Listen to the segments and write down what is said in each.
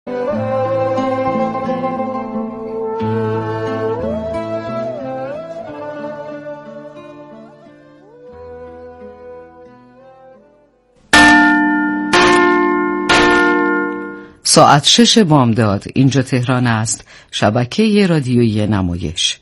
ساعت 6 بامداد. اینجا تهران است. شبکه رادیویی نمایش.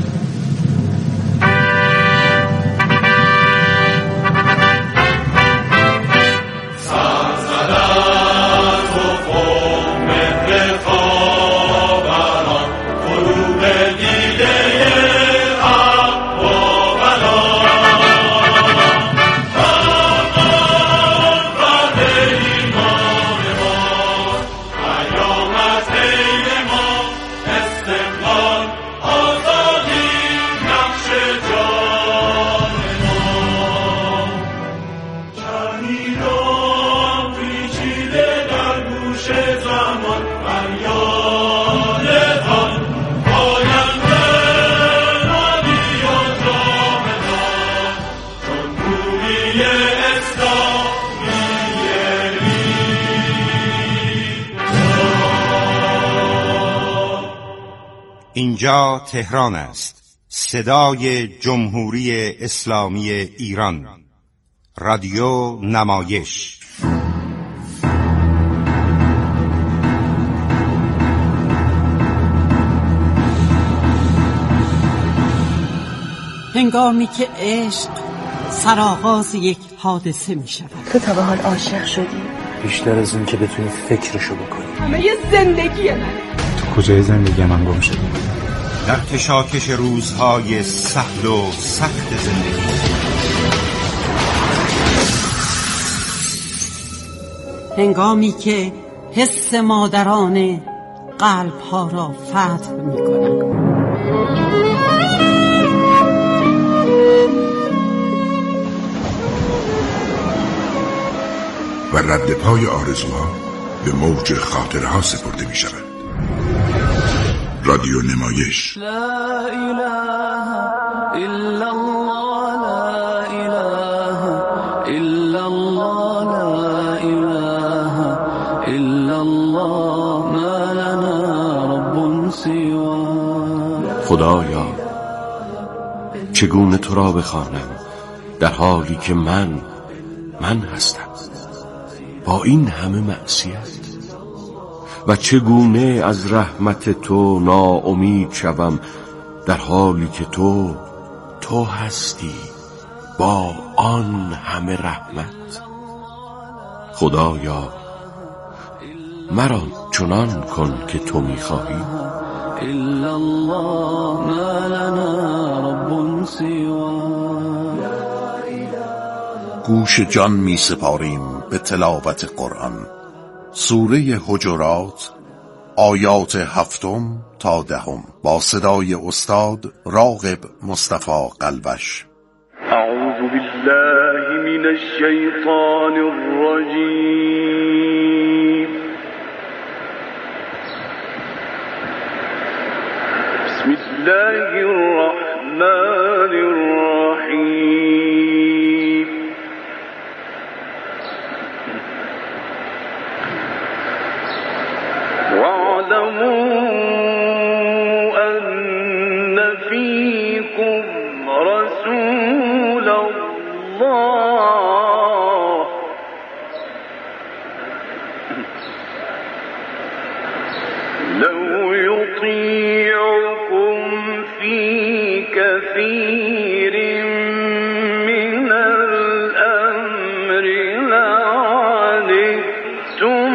اینجا تهران است. صدای جمهوری اسلامی ایران. رادیو نمایش. هنگامی که عشق سرآغاز یک حادثه می شود. تو تا به حال عاشق شدی؟ بیشتر از اون که بتونی فکرشو بکنی. همه یه زندگی منه. تو کجای زندگی من گم شدی؟ در کشاکش روزهای سهل و سخت زندگی. هنگامی که حس مادرانه قلب‌ها را فتح می‌کند. و رد پای آرزوها به موج خاطرها سپرده می شود. رادیو نمایش. لا اله الا الله، لا اله الا الله، لا اله الا الله، ما لنا رب سواه. خدایا چگونه تو را بخوانم در حالی که من هستم با این همه معصیت، و چگونه از رحمت تو ناامید شوم در حالی که تو هستی با آن همه رحمت. خدایا مرا چنان کن که تو می‌خواهی. الا الله، ما لنا رب سواه. گوش جان می سپاریم به تلاوت قرآن. سوره حجرات، آیات 7 تا 10 با صدای استاد راغب مصطفی قلبش. اعوذ بالله من الشیطان الرجیم. بسم الله الرحمن الرحیم. واعلموا أن فيكم رسول الله لو يطيعكم في كثير من الأمر لعنتم،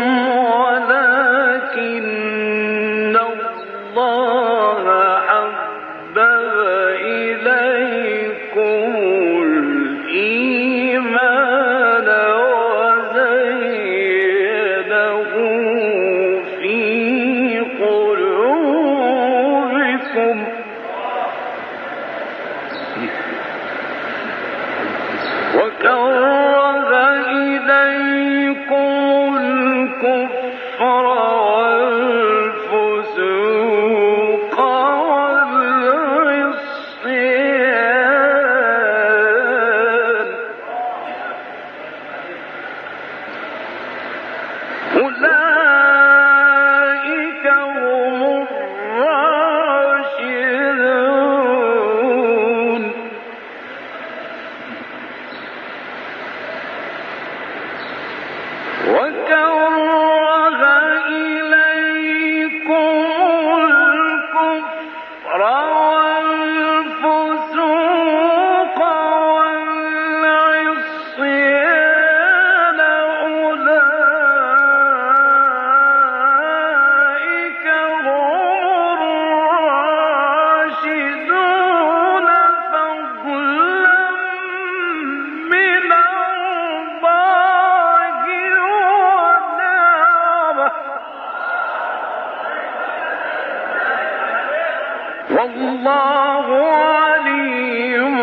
والله علیم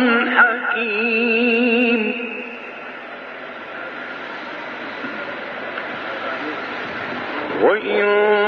حکیم. و این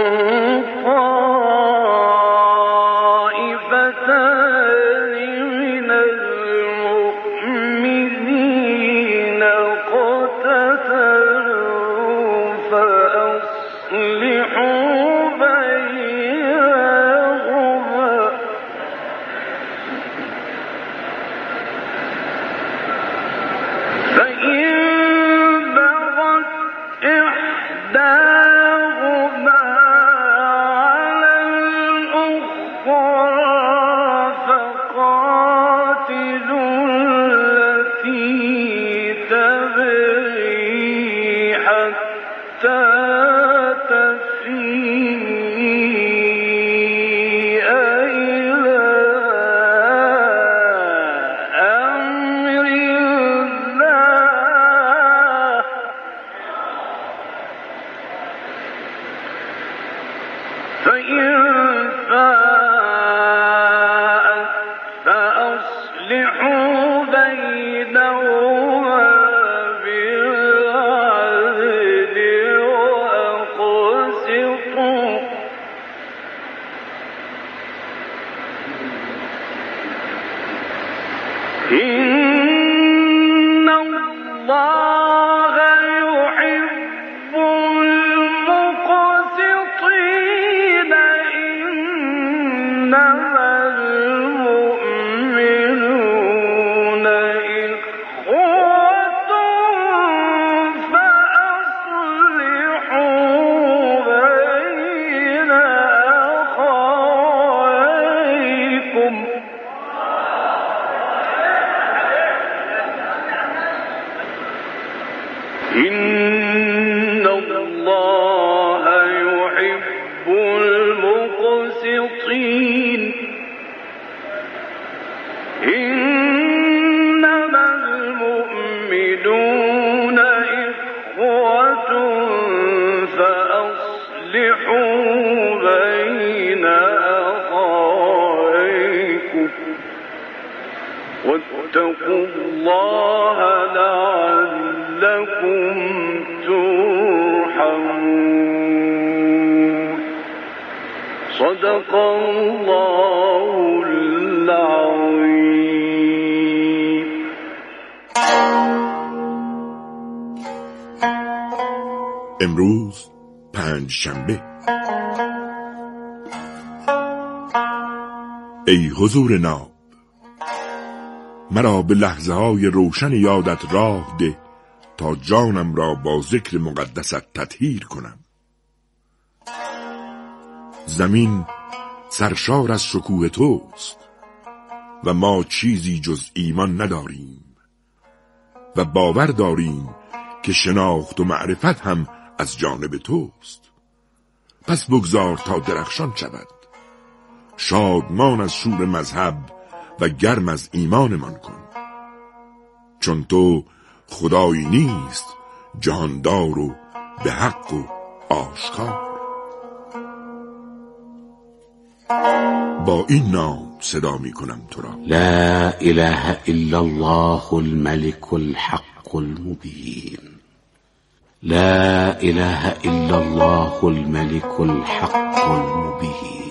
واتقوا الله لعلكم ترحمون. صدق الله العظیم. امروز پنجشنبه. ای حضور ناب، مرا به لحظه های روشن یادت راه ده تا جانم را با ذکر مقدست تطهیر کنم. زمین سرشار از شکوه توست و ما چیزی جز ایمان نداریم و باور داریم که شناخت و معرفت هم از جانب توست. پس بگذار تا درخشان شود، شادمان از شور مذهب و گرم از ایمانمان کن، چون تو خدایی نیست جهاندار و به حق و آشکار. با این نام صدا می کنم تو را: لا اله الا الله الملك الحق المبين. لا اله الا الله الملك الحق المبين.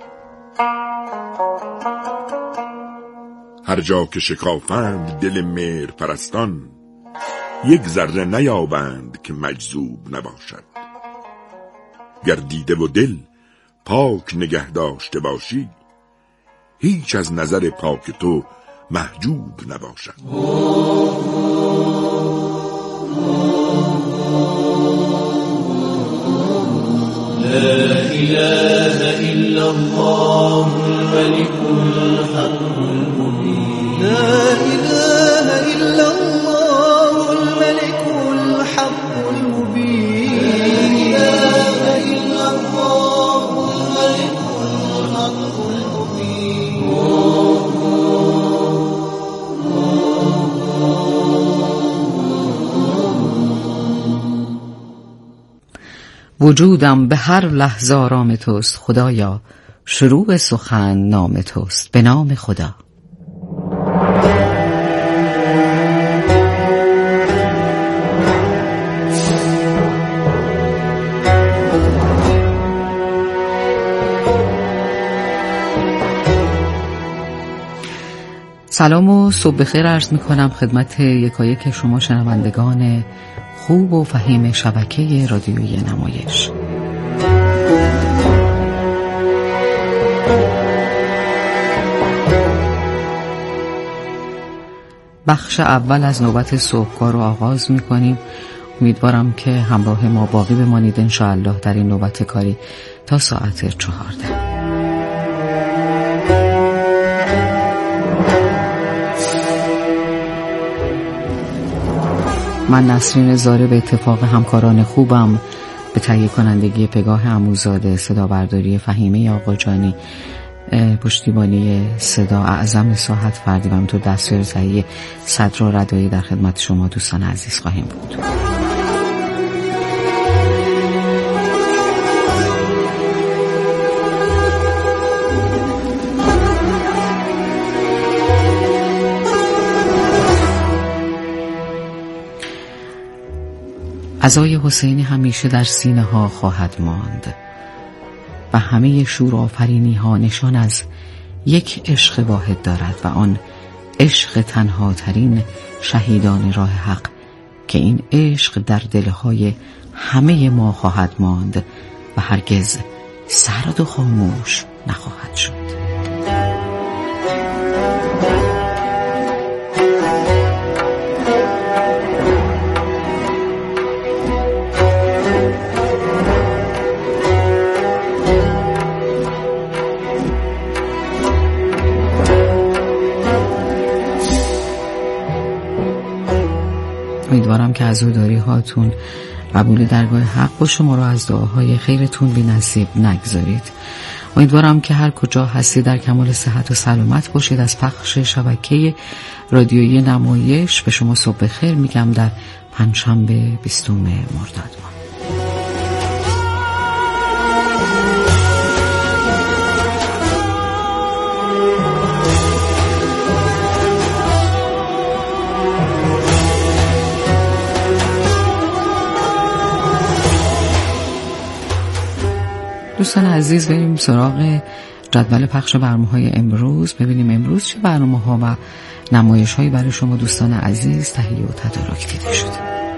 هر جا که شکافند دل مهر پرستان، یک ذره نیابند که مجذوب نباشد. گر دیده و دل پاک نگه داشته باشی، هیچ از نظر پاک تو محجوب نباشد. لا إله إلا الله الملك الحق المبين. لا إله إلا الله الملك الحق المبين. لا إله إلا الله الملك الحق المبين. وجودم به هر لحظه آرام توست خدایا، شروع سخن نام توست. به نام خدا. سلام و صبح بخیر عرض می کنم خدمت یکایک شما شنوندگان خوب و فهیم شبکه رادیویی نمایش. بخش اول از نوبت صبحگاه رو آغاز می کنیم. امیدوارم که همراه ما باقی بمانید انشاءالله در این نوبت کاری تا ساعت 14. من نسرین زاره به اتفاق همکاران خوبم به تهیه کنندگی پگاه عموزاده، صدا برداری فهیمه آقاجانی، پشتیبانی صدا اعظم ساحت فردی و همینطور دستیار تهیه صدر و ردایی در خدمت شما دوستان عزیز خواهیم بود. عزای حسینی همیشه در سینه ها خواهد ماند و همه شور آفرینی ها نشان از یک عشق واحد دارد و آن عشق تنها ترین شهیدان راه حق که این عشق در دلهای همه ما خواهد ماند و هرگز سرد و خاموش نخواهد شد. امیدوارم که عزاداری هاتون قبول درگاه حق باشه. ما رو از دعاهای خیرتون بی نصیب نگذارید. امیدوارم که هر کجا هستی در کمال صحت و سلامت باشید. از پخش شبکه رادیویی نمایش به شما صبح خیر میگم در پنجشنبه 20 مرداد ماه. دوستان عزیز بریم سراغ جدول پخش برنامه‌های امروز. ببینیم امروز چه برنامه‌ها و نمایش‌هایی برای شما دوستان عزیز تهیه و تدارک دیده شده.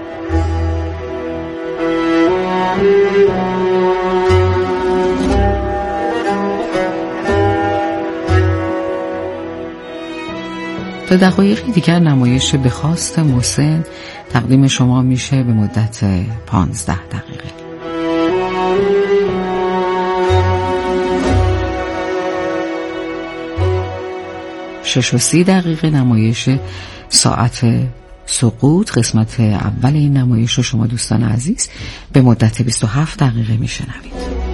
تا دقایقی دیگر نمایش به خواست محسن تقدیم شما میشه به مدت 15 دقیقه. 6:30 نمایش ساعت سقوط قسمت اول این نمایش رو شما دوستان عزیز به مدت 27 دقیقه میشنوید.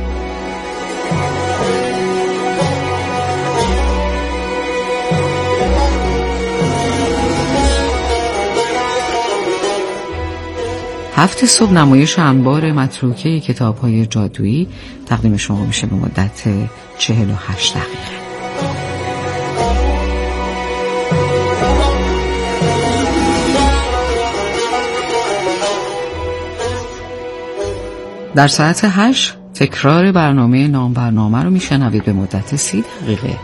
هفت صبح نمایش انبار متروکه کتاب‌های جادویی تقدیم شما میشه به مدت 48 دقیقه. در ساعت 8 تکرار برنامه نام برنامه رو میشنوید به مدت 30 دقیقه.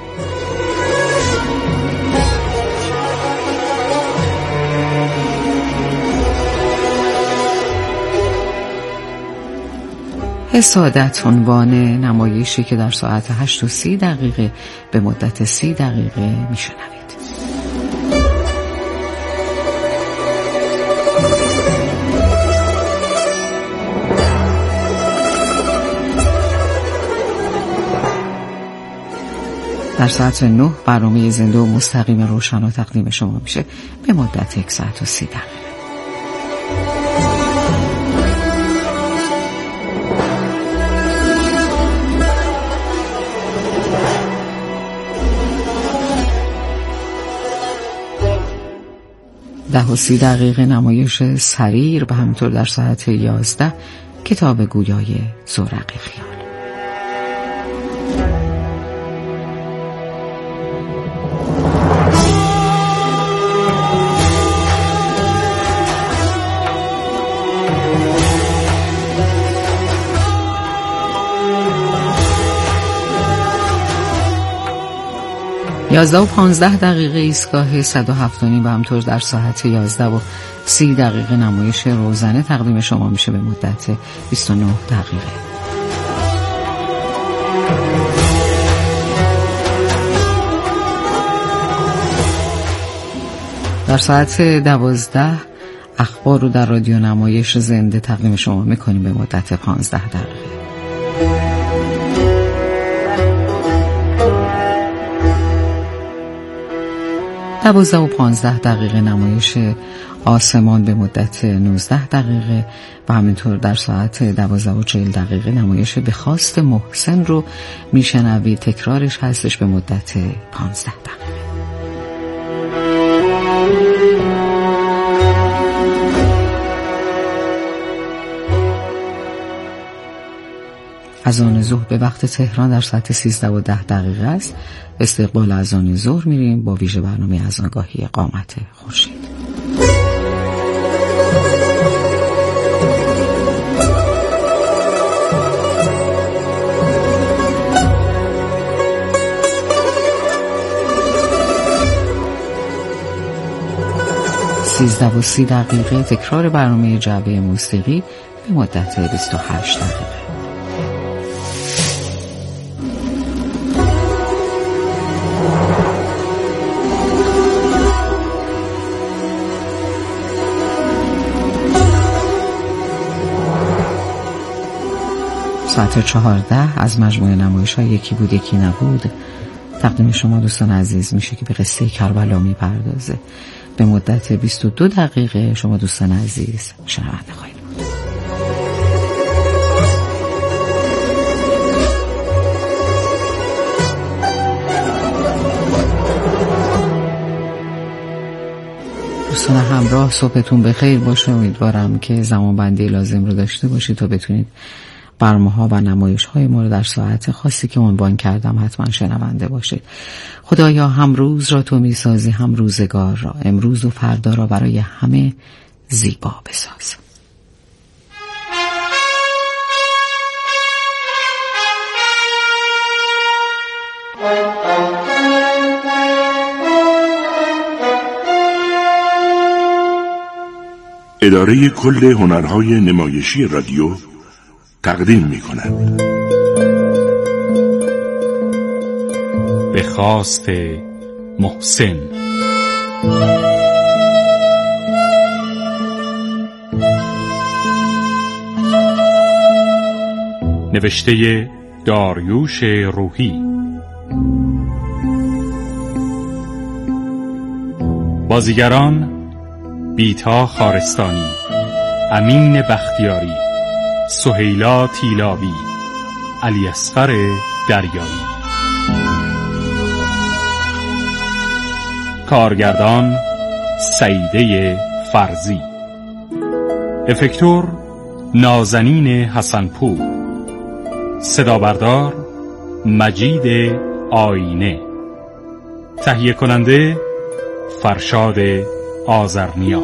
حسادت عنوان نمایشی که در ساعت 8:30 به مدت 30 دقیقه میشنوید. در ساعت 9 برنامه زنده و مستقیم روشنا تقدیم شما میشه به مدت 1 ساعت و 30 دقیقه. ده و 30 دقیقه نمایش سریر و همینطور در ساعت 11 کتاب گویای زورق خیال. 11:15 ایستگاه 107 و همطور در ساعت 11:30 نمایش روزنه تقدیم شما میشه به مدت 29 دقیقه. در ساعت 12 اخبار رو در رادیو نمایش زنده تقدیم شما میکنیم به مدت 15 دقیقه. دوازده و 15 نمایش آسمان به مدت 19 دقیقه و همینطور در ساعت 12:40 نمایش به خواست محسن رو میشنوید. تکرارش هستش به مدت 15 دقیقه. اذان ظهر به وقت تهران در ساعت 13:10 است. استقبال اذان ظهر میریم با ویژه برنامه اذانگاهی قامت خورشید. و 30 تکرار برنامه جعبه موسیقی به مدت 28 دقیقه. ساعت 14 از مجموعه نمایش‌های یکی بود یکی نبود تقدیم شما دوستان عزیز میشه که به قصه کربلا میپردازه. به مدت 22 دقیقه شما دوستان عزیز شنونده خواهید بود. دوستان همراه، صبحتون بخیر باشه. امیدوارم که زمان بندی لازم رو داشته باشید تا بتونید برنامه‌ها و نمایش‌های ما رو در ساعت خاصی که عنوان کردم حتما شنونده باشید. خدایا هم روز را تو می‌سازی هم روزگار را، امروز و فردا را برای همه زیبا بساز. اداره کل هنرهای نمایشی رادیو تقدیم می‌کند. به خواست محسن. نوشته داریوش روحی. بازیگران: بیتا خارستانی، امین بختیاری، سهیلا تیلاوی، علی اصغر دریایی. کارگردان: سعیده فرزی. افکتور: نازنین حسنپور. صدابردار: مجید آینه. تهیه کننده: فرشاد آذرنیا.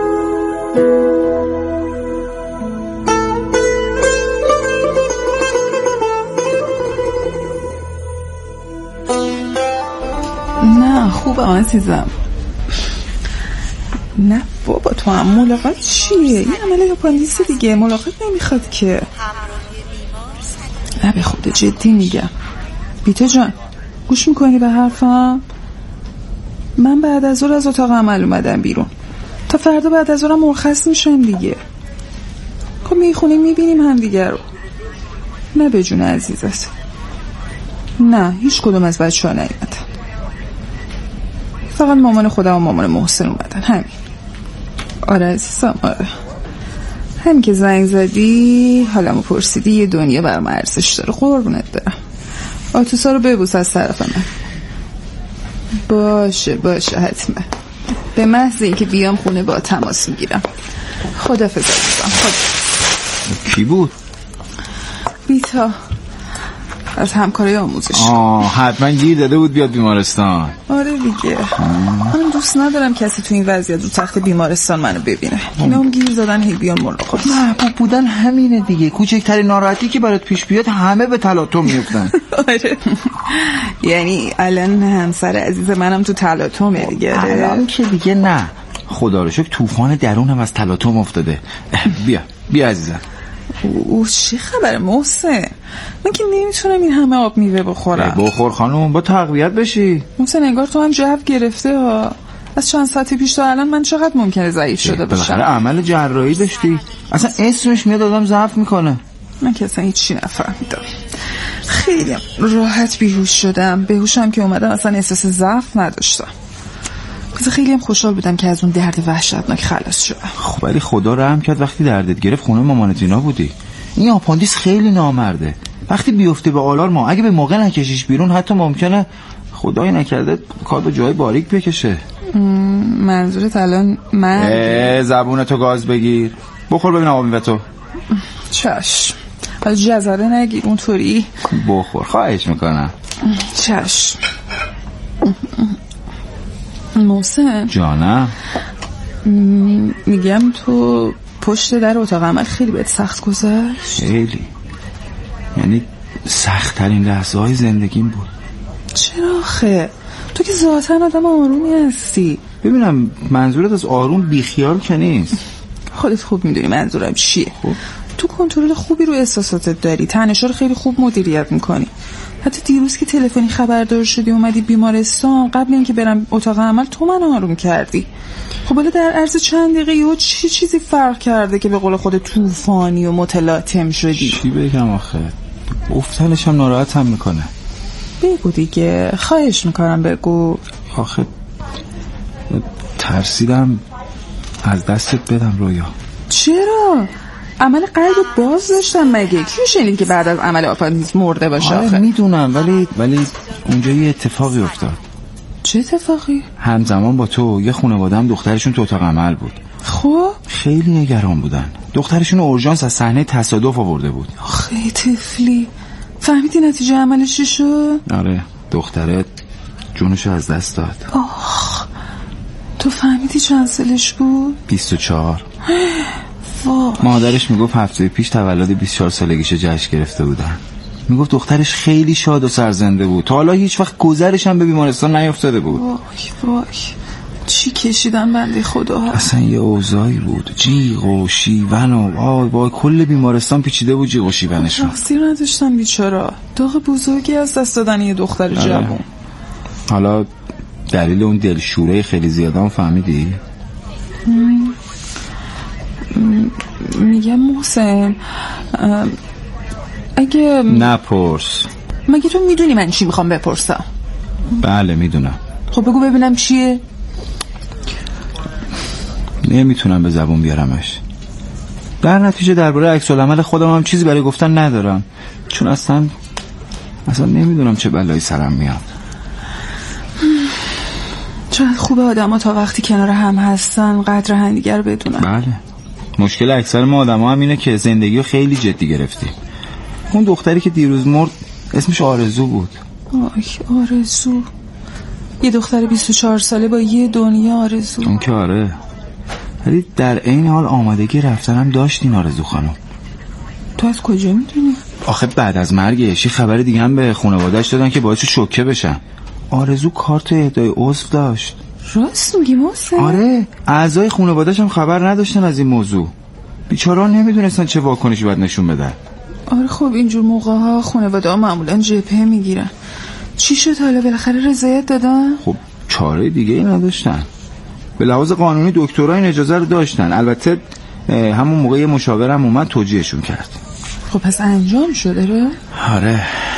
نه خوبه عزیزم. نه بابا تو هم ملاقات چیه؟ این عمله اپاندیس دیگه، ملاقات نمیخواد که. نه به خدا جدی میگم. بیتا جان گوش میکنی به حرفم؟ من بعد از ظهر از اتاق عمل اومدم بیرون، تا فردا بعد از ظهرم مرخص میشم دیگه. خب میخونیم میبینیم هم دیگه رو. نه به جون عزیزت، نه هیچ کدوم از بچه ها نیومدن، فقط مامان خودم و مامان محسن اومدن، همین. آره عزیزم آره، همین که زنگ زدی حالمو پرسیدی یه دنیا برام ارزش داره. قربونت برم. آتوسا رو ببوس از طرف من. باشه حتما. به محض اینکه بیام خونه با تماس میگیرم. خدافظ عزیزم. خدا. کی بود؟ بیتا از همکارای آموزش. حتما گیر داده بود بیاد بیمارستان. آره دیگه، من دوست ندارم کسی تو این وضعیت رو تخت بیمارستان منو ببینه. اینا هم گیر دادن هی بیان ملاقات. محبوب بودن همینه دیگه، کوچکترین ناراحتی که برات پیش بیاد همه به تلاطم میفتن. آره یعنی الان همسر عزیز منم تو تلاطمه دیگه. الان که دیگه نه، خدا رو شکر طوفان درونم از تلاطم افتاده. بیا عزیزم. او چی خبره محسن؟ من که نمیتونم این همه آب میوه بخورم. بخور خانم، با تقویت بشی. محسن انگار تو هم جو گرفته ها. از چند ساعت پیش تا الان من چقدر ممکنه ضعیف شده باشم؟ بالاخره عمل جراحی داشتی، اصلا اسمش میاد آدم ضعف میکنه. من که اصلا هیچی نفهمیدم، خیلی راحت بیهوش شدم. بهوشم که اومدم اصلا احساس ضعف نداشتم. خیلی هم خوشحال بودم که از اون درد وحشتناک خلاص شدم. خب ولی خدا رحم کرد وقتی دردت گرفت خونه مامانت اینا بودی. این آپاندیس خیلی نامرده، وقتی بیفته به آلار ما اگه به موقع نکشیش بیرون حتی ممکنه خدایی نکرده کار به جای باریک بکشه. منظورت الان من زبونتو گاز بگیر، بخور ببینم آب میوه تو. چشم، از جزره نگیر اونطوری. بخور خواهش میکنم. چشم. محسن جانم، میگم تو پشت در اتاق عمل خیلی بهت سخت گذشت؟ خیلی، یعنی سخت ترین لحظه های زندگیم بود. چرا آخه؟ تو که ذاتاً آدم آرومی هستی. ببینم منظورت از آروم بیخیال که نیست. خودت خوب میدونی منظورم چیه. خوب. تو کنترل خوبی رو احساساتت داری، تنشا رو خیلی خوب مدیریت میکنی. حتی دیروز که تلفنی خبردار شدی اومدی بیمارستان، قبل اینکه برم اتاق عمل تو من آروم کردی. خب حالا در عرض چند دقیقه یه چیزی فرق کرده که به قول خود طوفانی و متلاطم شدی؟ چی بگم آخه؟ گفتنش هم ناراحتم میکنه. بگو دیگه، خواهش میکنم بگو. آخه ترسیدم از دستت بدم رویا. چرا؟ عمل قلب باز داشتم مگه؟ کیو شنید که بعد از عمل آپاندیس مرده باشه؟ آره میدونم، ولی اونجا یه اتفاقی افتاد. چه اتفاقی؟ همزمان با تو یه خانواده هم دخترشون تو اتاق عمل بود. خب خیلی نگران بودن. دخترشون اورژانس از صحنه تصادف آورده بود. خیلی طفلی. فهمیدی نتیجه عملش چی شد؟ آره، دختره جونشو از دست داد. آخ، تو فهمیدی چند سالش بود؟ 24. وای. مادرش میگفت هفته پیش تولد 24 سالگیشو جشن گرفته بودن. میگفت دخترش خیلی شاد و سرزنده بود، تا حالا هیچ وقت گذرش هم به بیمارستان نیفتاده بود. وای چی کشیدن بنده خدا ها. اصلا یه اوضاعی بود، جیغ و شیون و با کل بیمارستان پیچیده بود جیغ و شیونشون. راستی نداشتن بیچارا، داغ بزرگی از دست دادن یه دختر جوان. حالا دلیل اون دلشوره خیلی زیادم فهمیدی؟ میگم محسن اگه نپرس. مگه تو میدونی من چی میخوام بپرسم؟ بله میدونم. خب بگو ببینم چیه؟ نمیتونم به زبون بیارمش. در نتیجه درباره عکس‌العمل خودم هم چیزی برای گفتن ندارم، چون اصلا نمیدونم چه بلایی سرم میاد. چقدر خوبه آدم ها تا وقتی کنار هم هستن قدر همدیگه رو بدونن. بله، مشکل اکثر ما آدم ها هم اینه که زندگی رو خیلی جدی گرفتیم. اون دختری که دیروز مرد اسمش آرزو بود. آرزو، یه دختر 24 ساله با یه دنیا آرزو. اون که آره، ولی در این حال آمادگی رفتنم داشتین آرزو خانم. تو از کجا میدونی؟ آخه بعد از مرگش یه خبر دیگه هم به خانواده‌اش دادن که باعث شوکه بشن. آرزو کارت اهدای عضو داشت. راست میگی محسن؟ آره، اعضای خانواده‌اش هم خبر نداشتن از این موضوع. بیچاره‌ها نمیدونستن چه واکنشی باید نشون بدن. آره خب اینجور موقع‌ها خانواده‌ها معمولاً جبهه میگیرن. چی شد حالا بالاخره رضایت دادن؟ خب چاره دیگه ای نداشتن. به لحاظ قانونی دکترا این اجازه رو داشتن. البته همون موقع مشاورم اومد توجیهشون کرد. خب پس انجام شده رو؟ آره،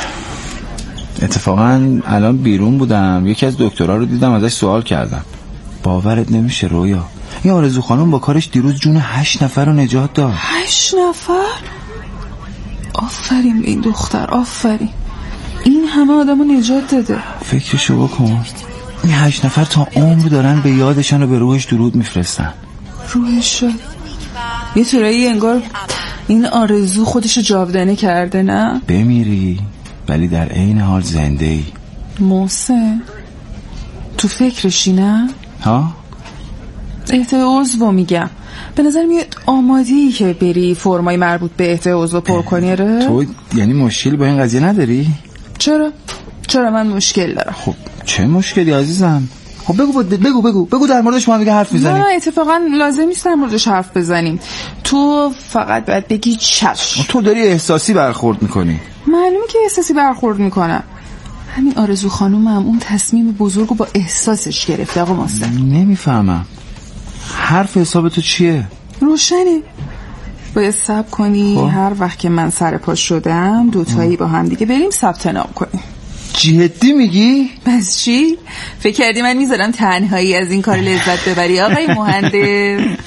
اتفاقا الان بیرون بودم، یکی از دکترها رو دیدم، ازش سوال کردم. باورت نمیشه رویا، این آرزو خانم با کارش دیروز جون 8 نفر رو نجات داد. 8 نفر؟ آفرین به این دختر، آفرین. این همه آدم رو نجات داده. فکرشو بکن، این 8 نفر تا عمر دارن به یادشان و به روحش درود میفرستن. روحش یه طورایی انگار این آرزو خودشو جاودانه کرده، نه؟ بمیری ولی در عین حال زنده ای. محسن تو فکرشی نه؟ ها؟ اهدای عضو میگم، به نظر میاد آماده‌ای که بری فرمای مربوط به اهدای عضو پر کنی. ره تو یعنی مشکل با این قضیه نداری؟ چرا من مشکل دارم؟ خب چه مشکلی عزیزم؟ خب بگو در موردش ما هم حرف میزنیم. نه اتفاقا لازم نیست در موردش حرف بزنیم. تو فقط باید بگی چشم. تو داری احساسی برخورد میکنی. معلومه که احساسی برخورد میکنم. همین آرزو خانومم اون تصمیم بزرگو با احساسش گرفته. آقا محسن نمیفهمم حرف حساب تو چیه؟ روشنه. باید صبر کنی هر وقت که من سر پا شدم دوتایی با هم دیگه بریم ثبت نام کنیم. جدی میگی؟ بس چی؟ فکر کردی من میذارم تنهایی از این کار لذت ببری آقای مهندس؟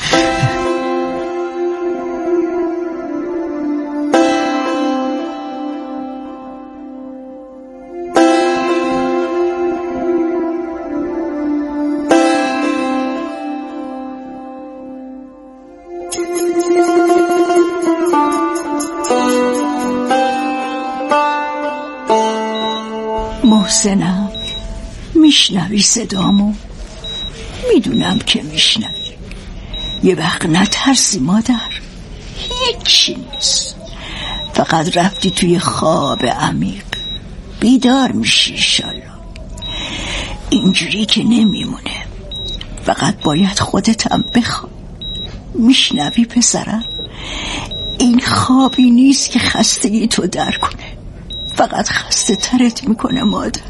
محسنم میشنوی صدامو؟ میدونم که میشنوی. یه وقت نترسی مادر، هیچی نیست. فقط رفتی توی خواب عمیق، بیدار میشی انشالله. اینجوری که نمیمونه، فقط باید خودت هم بخواب. میشنوی پسرم؟ این خوابی نیست که خستگی تو در کنه، فقط خسته ترت میکنه مادر.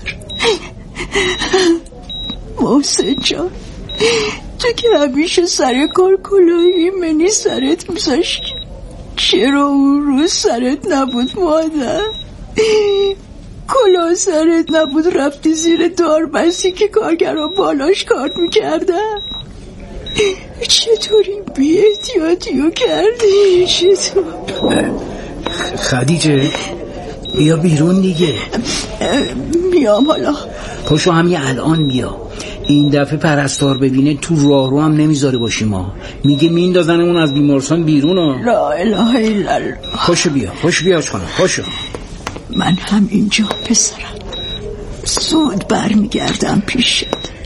محسن جان، تو که همیشه سر کار کلاهی منی سرت میذاشت، چرا اون روز سرت نبود مادر؟ کلاه سرت نبود رفتی زیر داربستی که کارگران بالاش کار میکردن؟ چطوری بی احتیاطیو کردی؟ چطور؟ خدیجه بیا بیرون دیگه. میام حالا. پاشو همین الان بیا. این دفعه پرستار ببینه تو راه رو هم نمیذاره باشیم ما. میگه میندازنمون از بیمارستان بیرون ها. لا اله الا الله. پاشو بیا خانم پاشو. من هم اینجا پسرم، زود برمیگردم پیشت.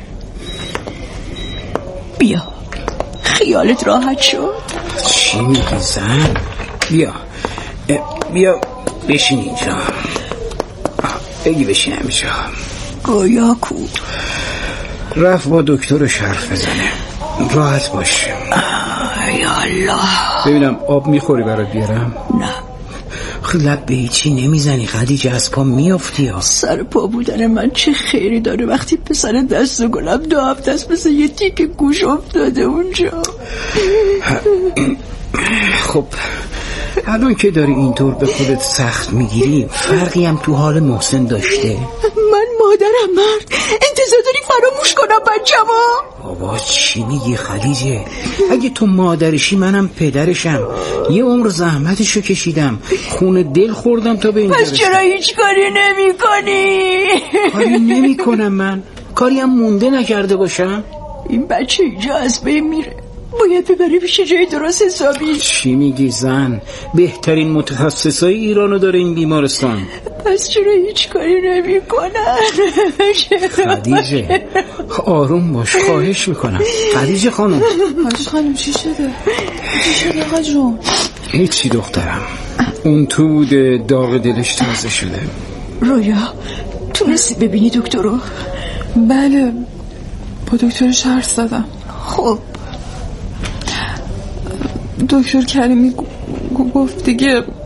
بیا خیالت راحت شد؟ چی میگی زن؟ بیا بشین اینجا. بگی بشین اینجا. گویا کو رفت با دکترش حرف بزنه. راحت باش. یا الله. ببینم آب میخوری برات بیارم؟ نه. لب به هیچی نمیزنی خدیجه، از پا میافتی ها. سر پا بودن من چه خیری داره وقتی پسر دست گلم 2 هفته است مثل یه تیک گوش افتاده اونجا. خب الان که داری اینطور به خودت سخت میگیری، فرقی هم تو حال محسن داشته؟ من مادرم مرد، انتظار داری فراموش کنم بچه‌مو؟ بابا چی میگی خدیجه؟ اگه تو مادرشی منم پدرشم. یه عمر زحمتشو کشیدم، خون دل خوردم تا به اینجا پس چرا هیچ کاری نمی کنی؟ کاری نمی کنم من؟ کاری هم مونده نکرده باشم؟ این بچه اینجا از بین میره، باید ببری پیش جای درست حسابی. چی میگی زن؟ بهترین متخصصای ایرانو داره این بیمارستان. پس چرا هیچ کاری نمی کنن؟ خدیجه آروم باش، خواهش میکنم. خدیجه خانم. چی شده آقا جون؟ هیچی دخترم، اون تو بوده، داغ دلش تازه شده. رویا تونستی ببینی دکترو؟ بله با دکترش حرف زدم. خب دکتر کریمی گفت دیگه